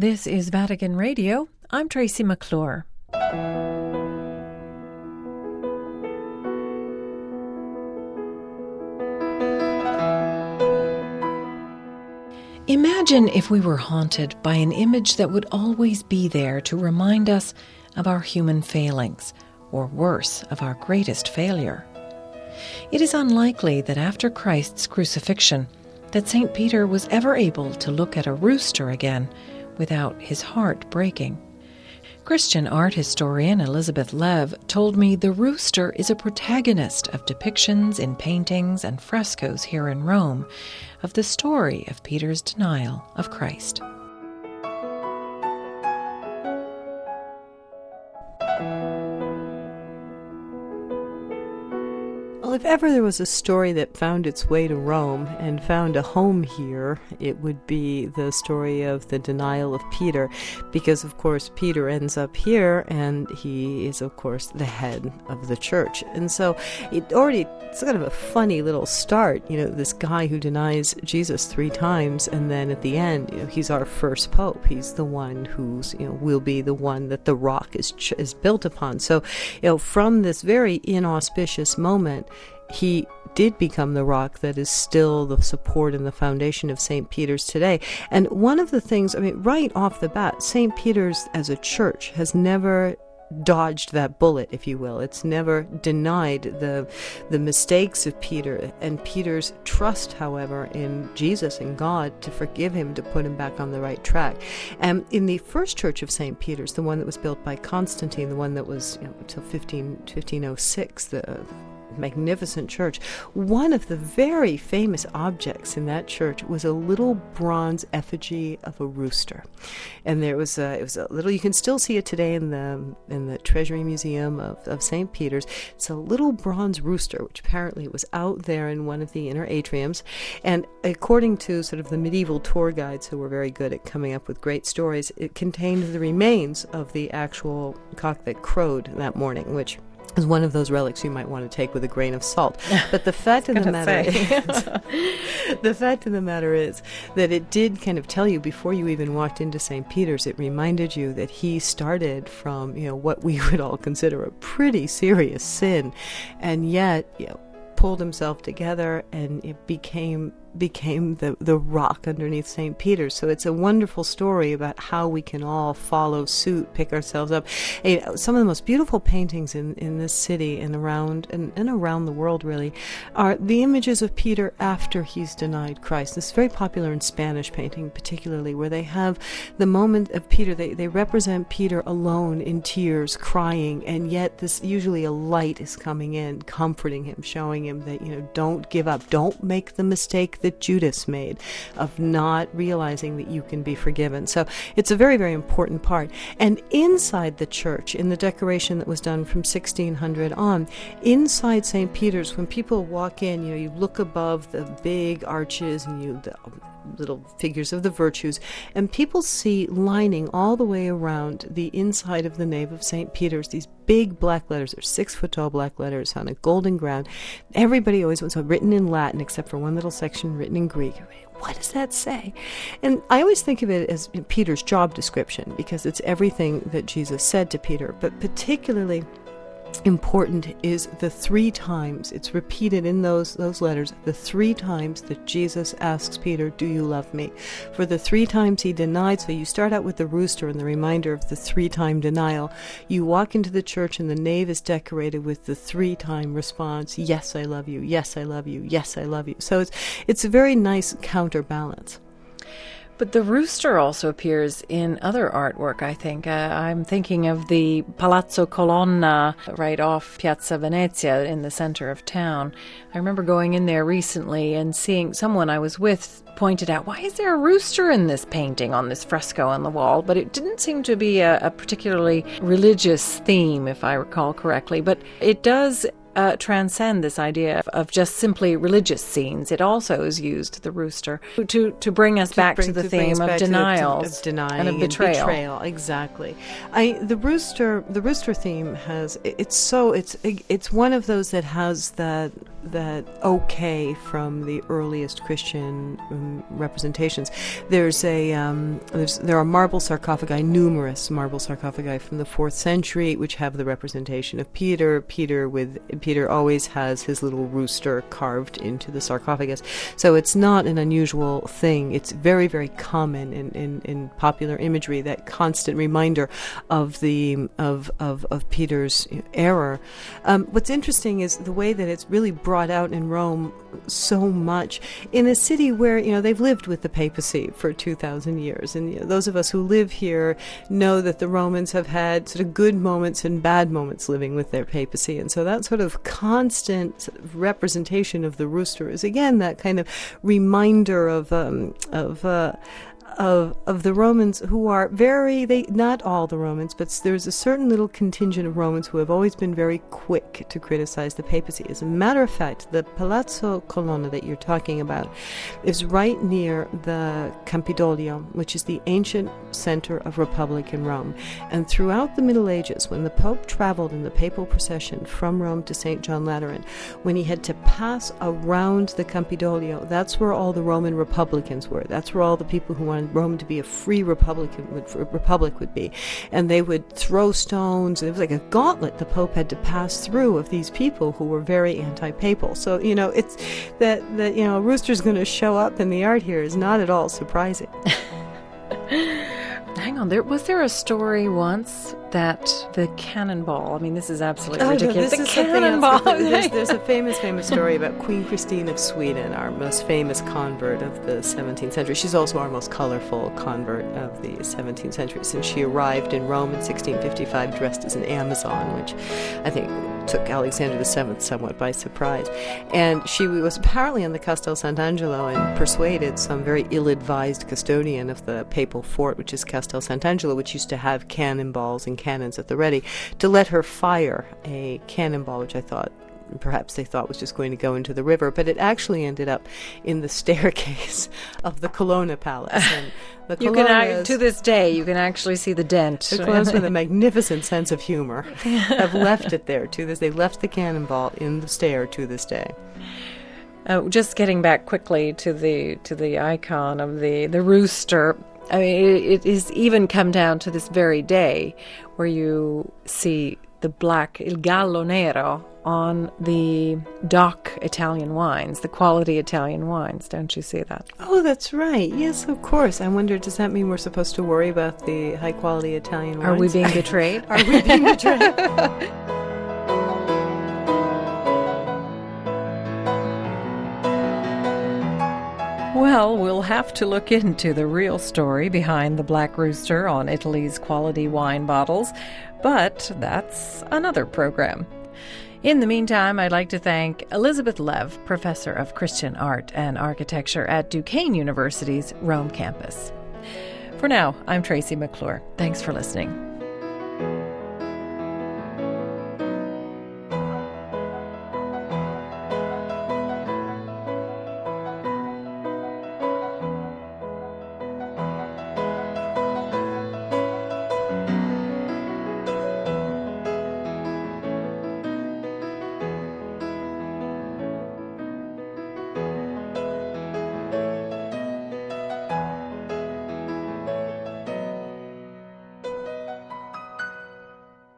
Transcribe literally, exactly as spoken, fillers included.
This is Vatican Radio. I'm Tracy McClure. Imagine if we were haunted by an image that would always be there to remind us of our human failings, or worse, of our greatest failure. It is unlikely that after Christ's crucifixion, that Saint Peter was ever able to look at a rooster again without his heart breaking. Christian art historian Elizabeth Lev told me the rooster is a protagonist of depictions in paintings and frescoes here in Rome of the story of Peter's denial of Christ. Well, if ever there was a story that found its way to Rome and found a home here, it would be the story of the denial of Peter, because, of course, Peter ends up here, and he is, of course, the head of the church. And so it already, it's kind of a funny little start, you know, this guy who denies Jesus three times, and then at the end, you know, he's our first pope. He's the one who's, you know, will be the one that the rock is is built upon. So, you know, from this very inauspicious moment, he did become the rock that is still the support and the foundation of Saint Peter's today. And one of the things, I mean, right off the bat, Saint Peter's as a church has never dodged that bullet, if you will. It's never denied the the mistakes of Peter and Peter's trust, however, in Jesus and God to forgive him, to put him back on the right track. And in the first church of Saint Peter's, the one that was built by Constantine, the one that was, you know, until fifteen oh six, the magnificent church, one of the very famous objects in that church was a little bronze effigy of a rooster. And there was a, it was a little, you can still see it today in the in the Treasury Museum of, of Saint Peter's. It's a little bronze rooster, which apparently was out there in one of the inner atriums. And according to sort of the medieval tour guides, who were very good at coming up with great stories, it contained the remains of the actual cock that crowed that morning, which is one of those relics you might want to take with a grain of salt. But the fact of the matter is, the fact of the matter is that it did kind of tell you before you even walked into Saint Peter's, it reminded you that he started from, you know, what we would all consider a pretty serious sin, and yet, you know, pulled himself together, and it became became the, the rock underneath Saint Peter's. So it's a wonderful story about how we can all follow suit, pick ourselves up. You know, some of the most beautiful paintings in, in this city and around and, and around the world, really, are the images of Peter after he's denied Christ. This is very popular in Spanish painting, particularly, where they have the moment of Peter. They, they represent Peter alone in tears, crying, and yet this usually a light is coming in, comforting him, showing him that, you know, don't give up, don't make the mistake that Judas made of not realizing that you can be forgiven. So it's a very, very important part. And inside the church, in the decoration that was done from sixteen hundred on, inside Saint Peter's, when people walk in, you know, you look above the big arches and you the little figures of the virtues, and people see lining all the way around the inside of the nave of Saint Peter's these big black letters. They're six foot tall black letters on a golden ground. Everybody always wants it written in Latin, except for one little section written in Greek. What does that say? And I always think of it as Peter's job description, because it's everything that Jesus said to Peter, but particularly important is the three times, it's repeated in those those letters, the three times that Jesus asks Peter, do you love me? For the three times he denied, so you start out with the rooster and the reminder of the three-time denial. You walk into the church and the nave is decorated with the three-time response, yes, I love you, yes, I love you, yes, I love you. So it's it's a very nice counterbalance. But the rooster also appears in other artwork, I think. Uh, I'm thinking of the Palazzo Colonna right off Piazza Venezia in the center of town. I remember going in there recently and seeing someone I was with pointed out, why is there a rooster in this painting on this fresco on the wall? But it didn't seem to be a, a particularly religious theme, if I recall correctly. But it does uh, transcend this idea of, of just simply religious scenes. It also is used, the rooster, to to bring us to back bring, to the to bring theme us of back to the- denials of denying and of betrayal. And betrayal. Exactly. I the rooster the rooster theme has it's so it's it's one of those that has that that okay from the earliest Christian um, representations. There's a um, there's there are marble sarcophagi, numerous marble sarcophagi from the fourth century, which have the representation of Peter. Peter with Peter always has his little rooster carved into the sarcophagus. So it's not an unusual thing. It's very very common in, in, in popular imagery. That constant reminder of the of of, of Peter's error. Um, what's interesting is the way that it's really brought out in Rome so much in a city where, you know, they've lived with the papacy for two thousand years. And you know, those of us who live here know that the Romans have had sort of good moments and bad moments living with their papacy. And so that sort of constant sort of representation of the rooster is, again, that kind of reminder of, um, of, uh, Of of the Romans who are very, they not all the Romans, but there's a certain little contingent of Romans who have always been very quick to criticize the papacy. As a matter of fact, the Palazzo Colonna that you're talking about is right near the Campidoglio, which is the ancient center of Republic in Rome. And throughout the Middle Ages, when the Pope traveled in the papal procession from Rome to Saint John Lateran, when he had to pass around the Campidoglio, that's where all the Roman Republicans were. That's where all the people who wanted Rome to be a free republican would, republic would be. And they would throw stones. It was like a gauntlet the Pope had to pass through of these people who were very anti-papal. So, you know, it's that, that you know, a rooster's going to show up in the art here is not at all surprising. Hang on, there was there a story once that the cannonball, I mean, this is absolutely oh, ridiculous. No, this the is cannonball. There's, there's a famous, famous story about Queen Christine of Sweden, our most famous convert of the seventeenth century. She's also our most colorful convert of the seventeenth century, since she arrived in Rome in sixteen fifty-five dressed as an Amazon, which I think took Alexander the Seventh somewhat by surprise. And she was apparently in the Castel Sant'Angelo and persuaded some very ill-advised custodian of the papal fort, which is Castel Sant'Angelo, which used to have cannonballs and cannons at the ready, to let her fire a cannonball, which I thought perhaps they thought was just going to go into the river, but it actually ended up in the staircase of the Colonna Palace. And the you can act, to this day, you can actually see the dent. The Colonnas, with a magnificent sense of humor, have left it there to this. They left the cannonball in the stair to this day. Oh, just getting back quickly to the to the icon of the the rooster. I mean, it, it is even come down to this very day, where you see the black il gallo nero on the DOC Italian wines, the quality Italian wines. Don't you see that? Oh, that's right. Yes, of course. I wonder, does that mean we're supposed to worry about the high quality Italian wines? Are we being betrayed? Are we being betrayed? Well, we'll have to look into the real story behind the Black Rooster on Italy's quality wine bottles, but that's another program. In the meantime, I'd like to thank Elizabeth Lev, Professor of Christian Art and Architecture at Duquesne University's Rome campus. For now, I'm Tracy McClure. Thanks for listening.